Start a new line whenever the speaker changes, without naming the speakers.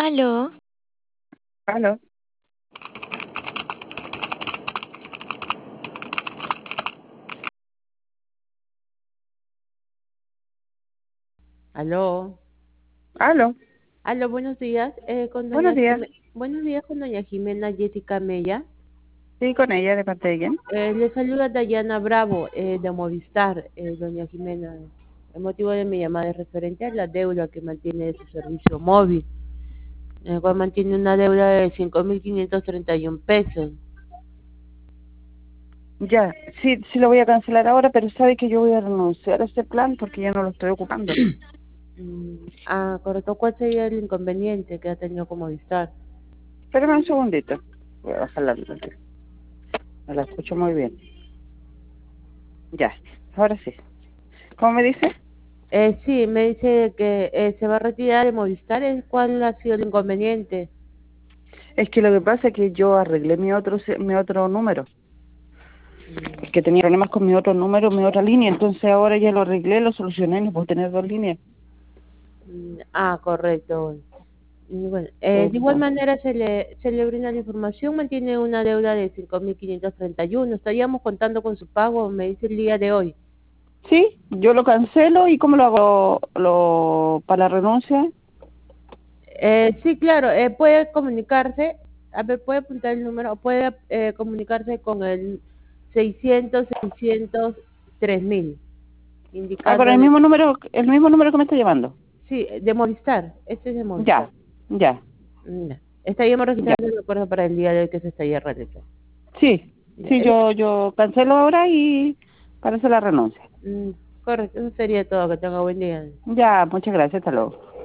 Aló,
Aló,
Aló,
aló,
aló, buenos días. Con
buenos días.
Buenos días con doña Jimena Jessica Mella.
Sí, con ella, ¿de parte de quién?
Le saluda Dayana Bravo de Movistar, doña Jimena. El motivo de mi llamada es referente a la deuda que mantiene su servicio móvil, el cual mantiene una deuda de 5.531 pesos.
Ya, sí, sí lo voy a cancelar ahora, pero sabe que yo voy a renunciar a ese plan porque ya no lo estoy ocupando.
Correcto. ¿Cuál sería el inconveniente que ha tenido con Movistar?
Espérame un segundito. Voy a bajar la luz. No la escucho muy bien. Ya, ahora sí. ¿Cómo me dice?
Sí, me dice que se va a retirar de Movistar. ¿Cuál ha sido el inconveniente?
Es que lo que pasa es que yo arreglé mi otro número. Es que tenía problemas con mi otro número, mi otra línea. Entonces ahora ya lo arreglé, lo solucioné y no puedo tener dos líneas.
Correcto. Y bueno, de igual
Eso.
manera se le brinda la información, mantiene una deuda de 5.531. Estaríamos contando con su pago, me dice el día de hoy.
Sí, yo lo cancelo y ¿cómo lo hago para la renuncia?
Sí, claro, puede comunicarse, a ver, puede apuntar el número, puede comunicarse con el 600 603.000,
Ah, con
indicándole,
el mismo número que me está llamando.
sí, de Movistar, este es de Movistar.
Ya, ya,
Estaríamos
ya.
registrando el acuerdo para el día de hoy que se estaría realizando.
Sí,
Ya,
sí, yo cancelo ahora y para hacer la renuncia.
correcto, eso sería todo, que tenga buen día.
Ya, muchas gracias, hasta luego.